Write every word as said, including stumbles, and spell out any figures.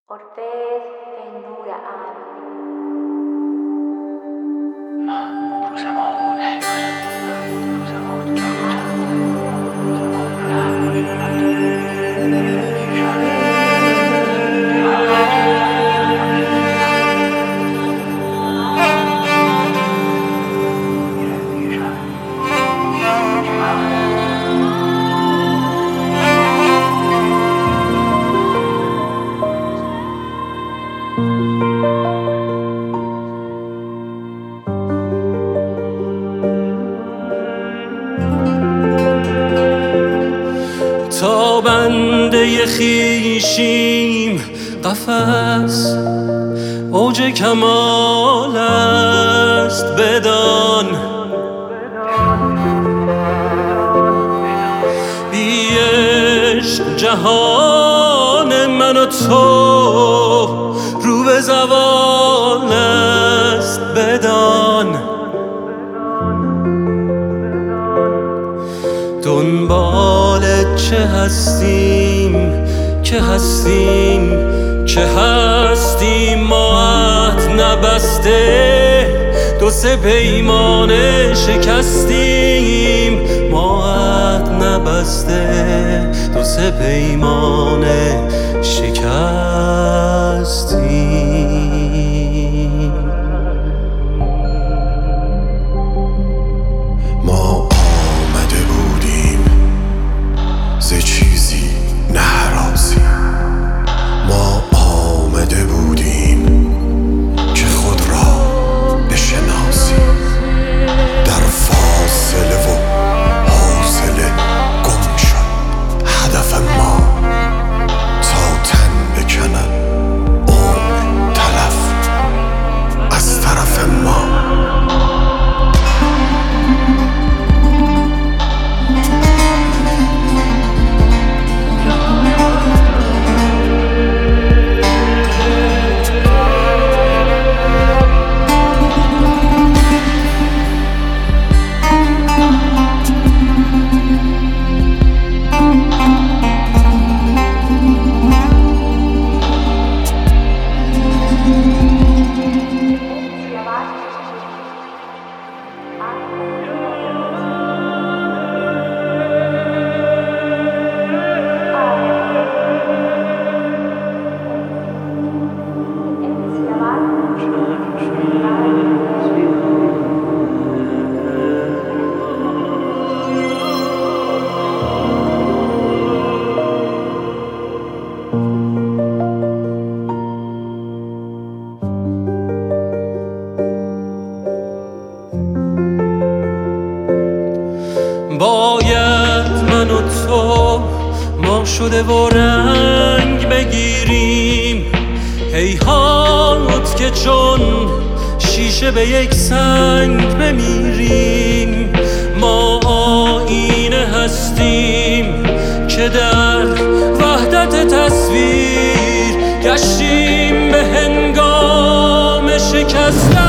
Orfez به نور عقل. تا بنده خویشیم قفس اوج کمال است بدان، بی عشق جهان من و تو رو به زوال است بدان. دنبال چه هستیم که هستیم که هستیم ماهت نبسته، دو سه پیمانه شکستیم ماهت نبسته، دو سه پیمانه شکستیم. ما آمده بودیم ز چیزی نهراسیم، ما آمده بودیم که خود را بشناسیم. در فاصله و حوصله گم شد هدف ما، تا تن بکند عمر تلف از طرف ما. باید من و تو ما شده و رنگ بگیریم، هیهات که چون شیشه به یک سنگ بمیریم. ما آینه هستیم که در وحدت تصویر گشتیم به هنگام شکستن.